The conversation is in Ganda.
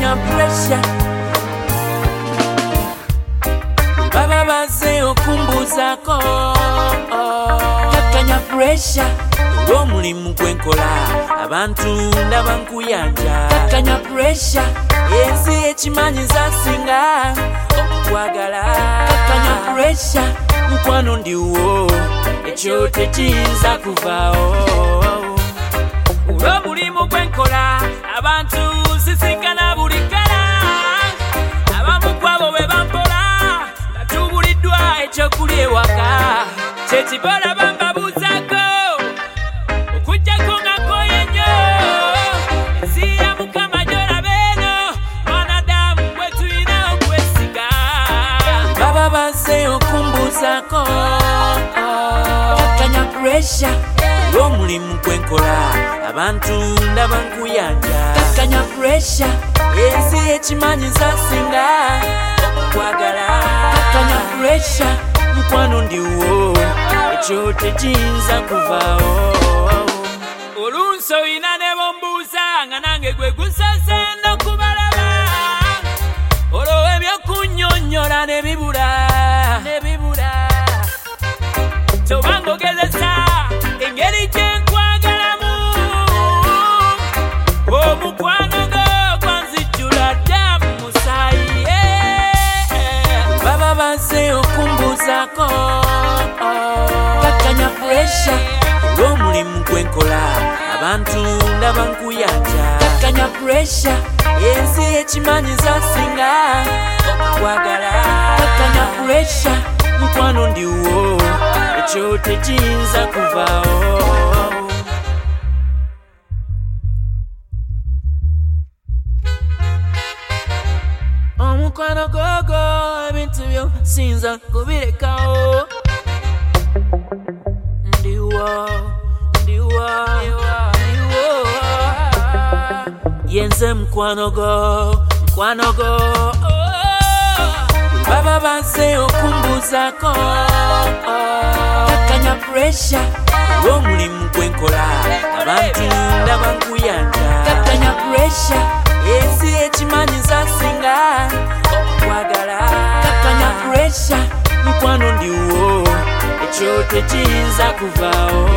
kakanya pressure baba baze okumbuzako kakanya pressure olw'omulimu gwenkola abantu ndaba nkuyanja kakanya pressure ensi ekimanyiza singa okwagala kakanya pressure mukwano ndiwo ekyo tekiyinza kuvaawo olw'omulimu gwenkola abantu sisinkana buli kala abamu kwabo bwe bampola nga tubuliddwa ekyokulya ewaka kyekibola bambabuuzako okujjako nga koye nnyo ensi ya mukama gy'olaba eno mwanadamu bwe tulina okwesiga baba baze okumbuuzako kakanya pressure olw'omulimu gwenkola abantu ndaba nkuyanja kakanya pressure ensi ekimanyiza singa okwagala kakanya pressure mukwano ndiwo ekyo tekiyinza kuvaawo olunsi oyina ne bombuuza nga nange gwe gusaze n'okubalaba olwo ebyokunnyonnyola ne bibula tobanga ogezesa engeri gyenkwagalamu omukwano gwo gwanzijjula dda mu musaayi baba baze okumbuuzako kakanya pressure olw'omulimu gwenkola abantu ndaba nkuyanja kakanya pressure ensi ekimanyiza singa okwagala kakanya pressure mukwano ndiwo ekyo tekiyinza kuvaawo omukwano gogo ebintu byo sinza kubirekawo ndiwo yenze mukwano go baba baze okumbuuzako kakanya pressure olw'omulimu gwenkola abantu ndaba nkuyanja kakanya pressure ensi ekimanyiza singa okwagala kakanya pressure mukwano ndiwo ekyo tekiyinza kuvaawo